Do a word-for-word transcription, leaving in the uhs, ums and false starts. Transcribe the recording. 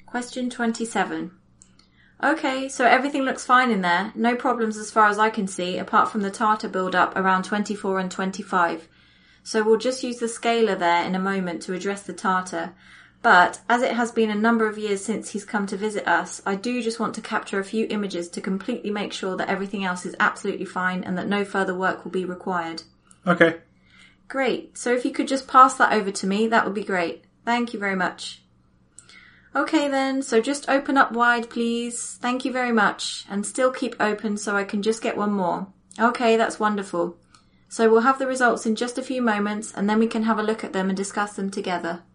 Question twenty-seven. Okay, so everything looks fine in there. No problems as far as I can see, apart from the tartar build-up around twenty-four and twenty-five. So we'll just use the scaler there in a moment to address the tartar. But, as it has been a number of years since he's come to visit us, I do just want to capture a few images to completely make sure that everything else is absolutely fine and that no further work will be required. Okay. Great. So if you could just pass that over to me, that would be great. Thank you very much. Okay then, so just open up wide, please. Thank you very much. And still keep open so I can just get one more. Okay, that's wonderful. So we'll have the results in just a few moments and then we can have a look at them and discuss them together.